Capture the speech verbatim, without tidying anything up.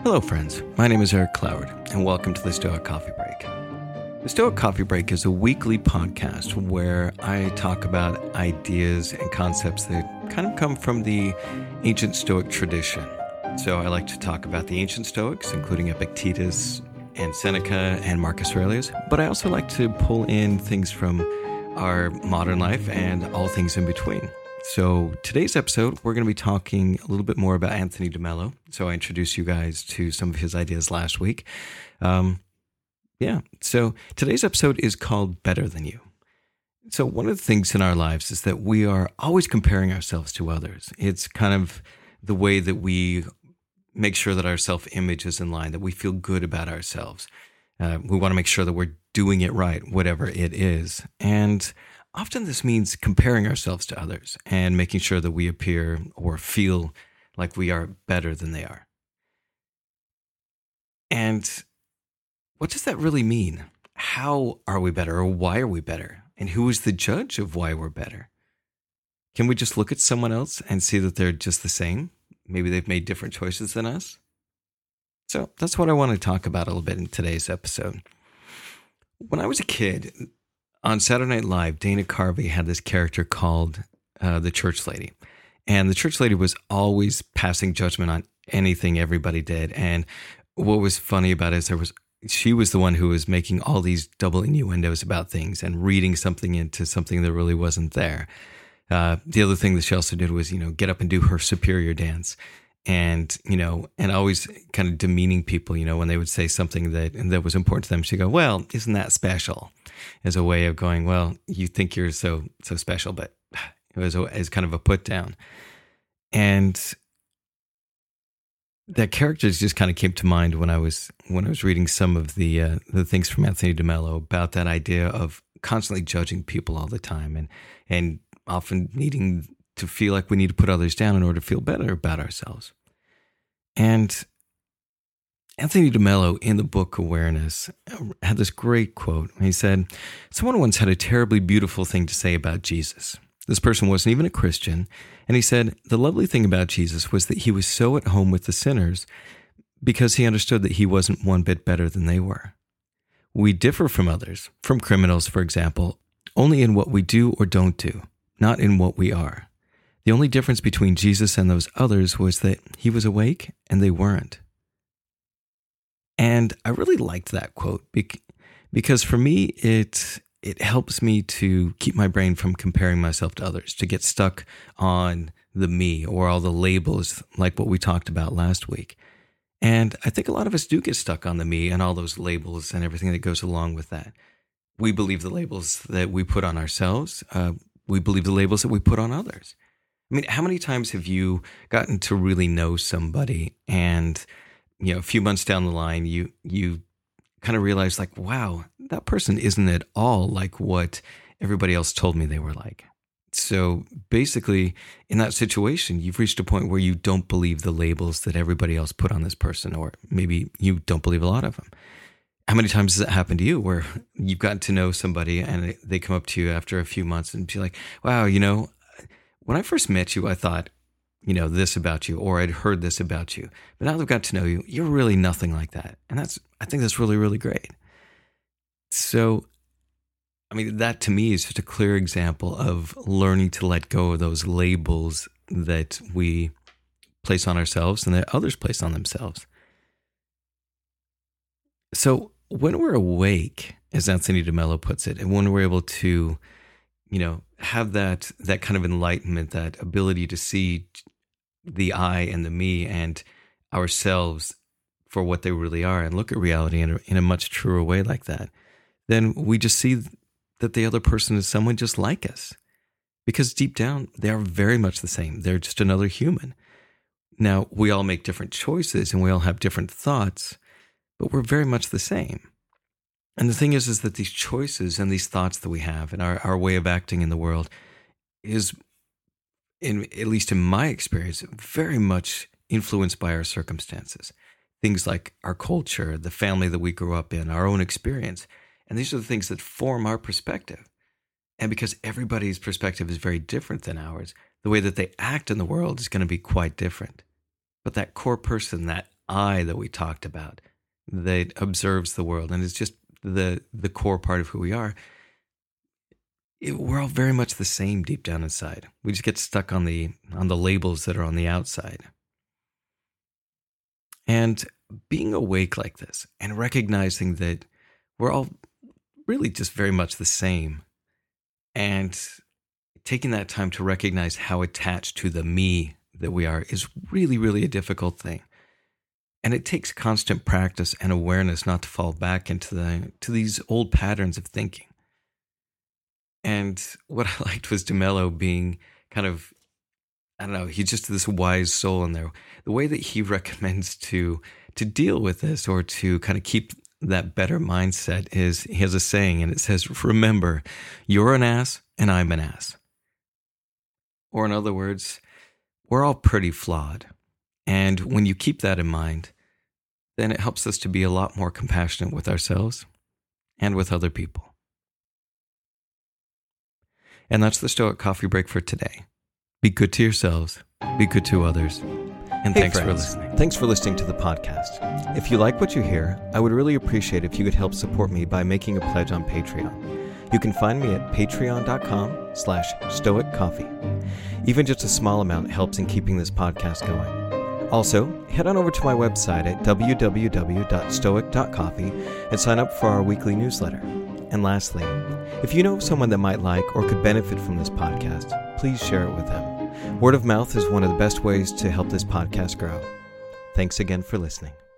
Hello, friends. My name is Eric Cloward, and welcome to the Stoic Coffee Break. The Stoic Coffee Break is a weekly podcast where I talk about ideas and concepts that kind of come from the ancient Stoic tradition. So I like to talk about the ancient Stoics, including Epictetus and Seneca and Marcus Aurelius, but I also like to pull in things from our modern life and all things in between. So today's episode, we're going to be talking a little bit more about Anthony DeMello. So I introduced you guys to some of his ideas last week. Um, yeah, so today's episode is called Better Than You. So one of the things in our lives is that we are always comparing ourselves to others. It's kind of the way that we make sure that our self-image is in line, that we feel good about ourselves. Uh, we want to make sure that we're doing it right, whatever it is. And often this means comparing ourselves to others and making sure that we appear or feel like we are better than they are. And what does that really mean? How are we better, or why are we better? And who is the judge of why we're better? Can we just look at someone else and see that they're just the same? Maybe they've made different choices than us? So that's what I want to talk about a little bit in today's episode. When I was a kid, on Saturday Night Live, Dana Carvey had this character called uh, the Church Lady. And the Church Lady was always passing judgment on anything everybody did. And what was funny about it is there was she was the one who was making all these double innuendos about things and reading something into something that really wasn't there. Uh, the other thing that she also did was, you know, get up and do her superior dance. And, you know, and always kind of demeaning people, you know, when they would say something that that was important to them, she'd go, well, isn't that special? As a way of going, well, you think you're so so special, but it was a, as kind of a put down. And that character just kind of came to mind when I was when I was reading some of the uh, the things from Anthony DeMello about that idea of constantly judging people all the time and and often needing to feel like we need to put others down in order to feel better about ourselves. And Anthony DeMello, in the book Awareness, had this great quote. He said, someone once had a terribly beautiful thing to say about Jesus. This person wasn't even a Christian. And he said, the lovely thing about Jesus was that he was so at home with the sinners because he understood that he wasn't one bit better than they were. We differ from others, from criminals, for example, only in what we do or don't do, not in what we are. The only difference between Jesus and those others was that he was awake and they weren't. And I really liked that quote because for me, it it helps me to keep my brain from comparing myself to others, to get stuck on the me or all the labels like what we talked about last week. And I think a lot of us do get stuck on the me and all those labels and everything that goes along with that. We believe the labels that we put on ourselves. Uh, we believe the labels that we put on others. I mean, how many times have you gotten to really know somebody and, you know, a few months down the line, you you kind of realize like, wow, that person isn't at all like what everybody else told me they were like. So basically, in that situation, you've reached a point where you don't believe the labels that everybody else put on this person, or maybe you don't believe a lot of them. How many times has that happened to you where you've gotten to know somebody and they come up to you after a few months and be like, wow, you know, when I first met you, I thought, you know, this about you, or I'd heard this about you. But now that I've got to know you, you're really nothing like that. And that's, I think that's really, really great. So, I mean, that to me is just a clear example of learning to let go of those labels that we place on ourselves and that others place on themselves. So when we're awake, as Anthony DeMello puts it, and when we're able to, you know, have that that kind of enlightenment, that ability to see the I and the me and ourselves for what they really are and look at reality in a, in a much truer way like that, then we just see that the other person is someone just like us. Because deep down, they are very much the same. They're just another human. Now, we all make different choices and we all have different thoughts, but we're very much the same. And the thing is, is that these choices and these thoughts that we have and our, our way of acting in the world is, in at least in my experience, very much influenced by our circumstances. Things like our culture, the family that we grew up in, our own experience. And these are the things that form our perspective. And because everybody's perspective is very different than ours, the way that they act in the world is going to be quite different. But that core person, that eye that we talked about that observes the world and is just the the core part of who we are, it, we're all very much the same deep down inside. We just get stuck on the on the labels that are on the outside. And being awake like this and recognizing that we're all really just very much the same, and taking that time to recognize how attached to the me that we are is really, really a difficult thing. And it takes constant practice and awareness not to fall back into the to these old patterns of thinking. And what I liked was DeMello being kind of, I don't know, he's just this wise soul in there. The way that he recommends to to deal with this, or to kind of keep that better mindset, is he has a saying, and it says, remember, you're an ass and I'm an ass. Or in other words, we're all pretty flawed. And when you keep that in mind, then it helps us to be a lot more compassionate with ourselves and with other people. And that's the Stoic Coffee Break for today. Be good to yourselves, be good to others, and hey thanks friends, for listening. Thanks for listening to the podcast. If you like what you hear, I would really appreciate if you could help support me by making a pledge on Patreon. You can find me at patreon.com slash stoic coffee. Even just a small amount helps in keeping this podcast going. Also, head on over to my website at w w w dot stoic dot coffee and sign up for our weekly newsletter. And lastly, if you know someone that might like or could benefit from this podcast, please share it with them. Word of mouth is one of the best ways to help this podcast grow. Thanks again for listening.